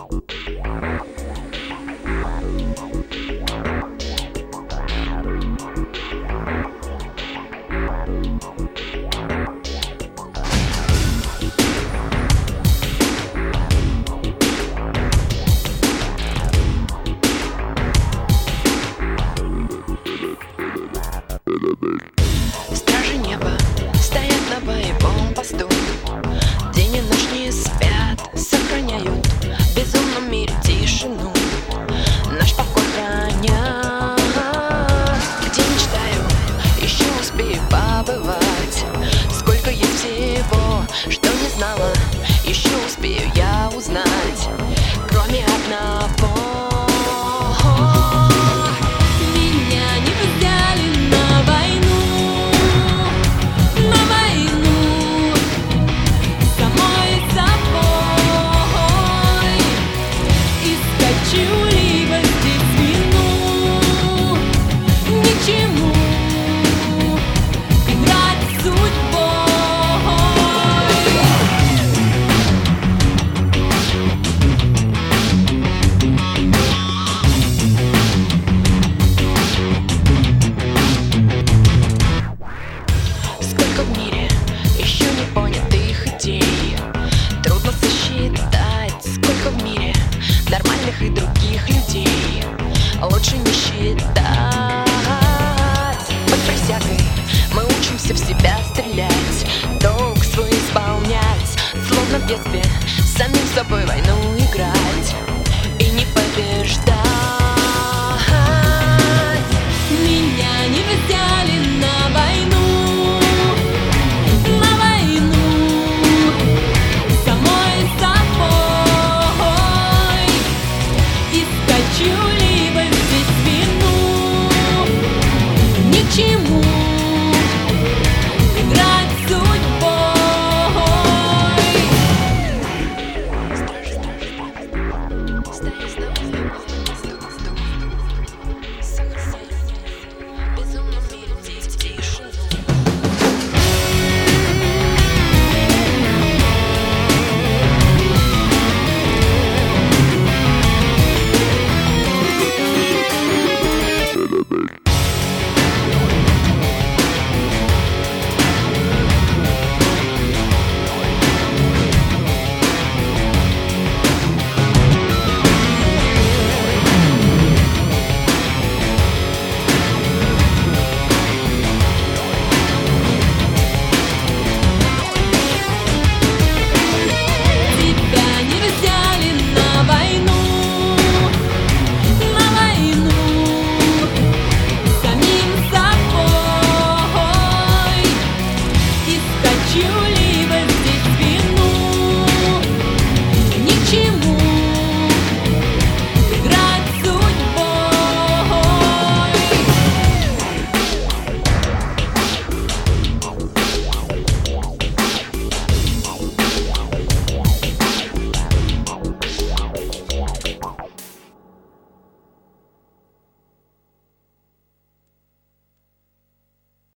Стражи неба стоят на боевом посту. День и ночь не спят, сохраняют в безумном мире тишину. Наш покой хранят. Где мечтаю, еще успею побывать. Сколько есть всего, что не знала, еще успею я узнать. Кроме одного. В мире еще не понятых идей. Трудно сосчитать, сколько в мире нормальных и других людей. Лучше не считать. Под присягой мы учимся в себя стрелять, долг свой исполнять, словно в детстве самим собой войну